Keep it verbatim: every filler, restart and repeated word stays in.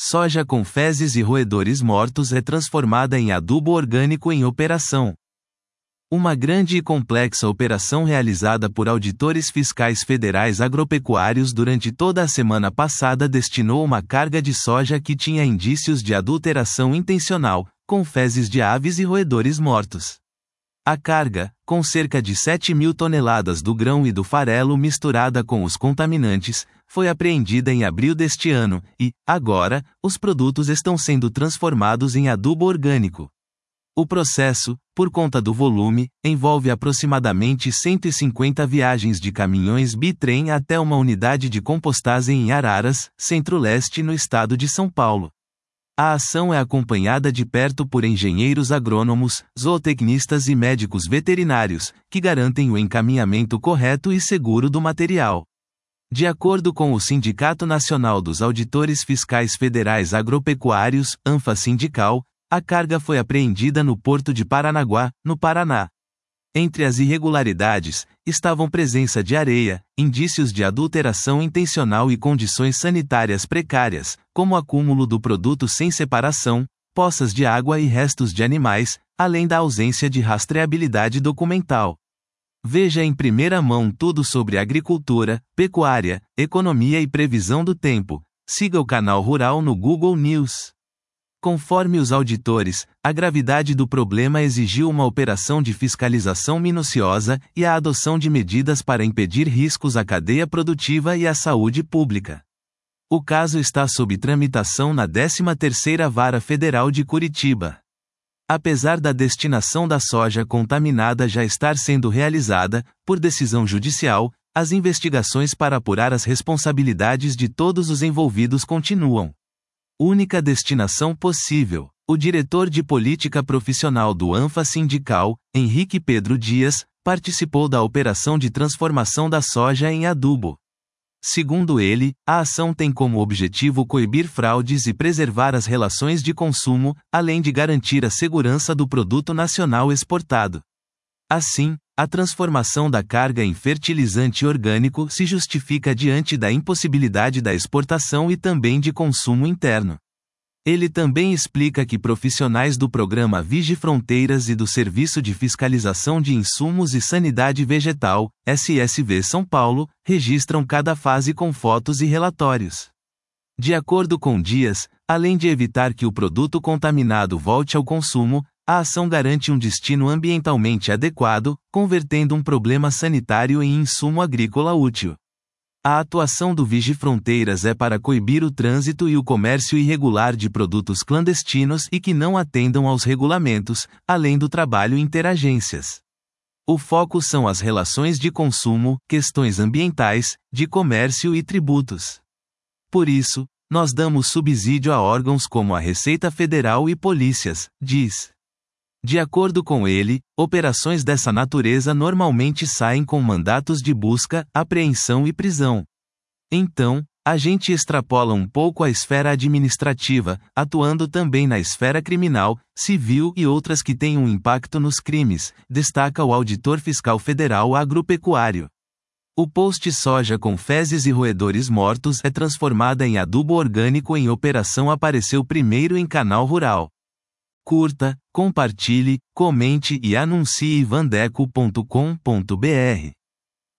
Soja com fezes e roedores mortos é transformada em adubo orgânico em operação. Uma grande e complexa operação realizada por auditores fiscais federais agropecuários durante toda a semana passada destinou uma carga de soja que tinha indícios de adulteração intencional, com fezes de aves e roedores mortos. A carga, com cerca de sete mil toneladas do grão e do farelo misturada com os contaminantes, foi apreendida em abril deste ano, e, agora, os produtos estão sendo transformados em adubo orgânico. O processo, por conta do volume, envolve aproximadamente cento e cinquenta viagens de caminhões bitrem até uma unidade de compostagem em Araras, Centro-Leste no estado de São Paulo. A ação é acompanhada de perto por engenheiros agrônomos, zootecnistas e médicos veterinários, que garantem o encaminhamento correto e seguro do material. De acordo com o Sindicato Nacional dos Auditores Fiscais Federais Agropecuários, ANFA-Sindical, a carga foi apreendida no Porto de Paranaguá, no Paraná. Entre as irregularidades, estavam presença de areia, indícios de adulteração intencional e condições sanitárias precárias, como acúmulo do produto sem separação, poças de água e restos de animais, além da ausência de rastreabilidade documental. Veja em primeira mão tudo sobre agricultura, pecuária, economia e previsão do tempo. Siga o canal Rural no Google News. Conforme os auditores, a gravidade do problema exigiu uma operação de fiscalização minuciosa e a adoção de medidas para impedir riscos à cadeia produtiva e à saúde pública. O caso está sob tramitação na décima terceira Vara Federal de Curitiba. Apesar da destinação da soja contaminada já estar sendo realizada, por decisão judicial, as investigações para apurar as responsabilidades de todos os envolvidos continuam. Única destinação possível. O diretor de política profissional do ANFA-Sindical, Henrique Pedro Dias, participou da operação de transformação da soja em adubo. Segundo ele, a ação tem como objetivo coibir fraudes e preservar as relações de consumo, além de garantir a segurança do produto nacional exportado. Assim, a transformação da carga em fertilizante orgânico se justifica diante da impossibilidade da exportação e também de consumo interno. Ele também explica que profissionais do programa Vigifronteiras e do Serviço de Fiscalização de Insumos e Sanidade Vegetal, S S V São Paulo, registram cada fase com fotos e relatórios. De acordo com Dias, além de evitar que o produto contaminado volte ao consumo, a ação garante um destino ambientalmente adequado, convertendo um problema sanitário em insumo agrícola útil. A atuação do Vigifronteiras é para coibir o trânsito e o comércio irregular de produtos clandestinos e que não atendam aos regulamentos, além do trabalho interagências. O foco são as relações de consumo, questões ambientais, de comércio e tributos. Por isso, nós damos subsídio a órgãos como a Receita Federal e polícias, diz. De acordo com ele, operações dessa natureza normalmente saem com mandatos de busca, apreensão e prisão. Então, a gente extrapola um pouco a esfera administrativa, atuando também na esfera criminal, civil e outras que têm um impacto nos crimes, destaca o auditor fiscal federal agropecuário. O post soja com fezes e roedores mortos é transformada em adubo orgânico em operação apareceu primeiro em Canal Rural. Curta, compartilhe, comente e anuncie vandeco ponto com ponto br.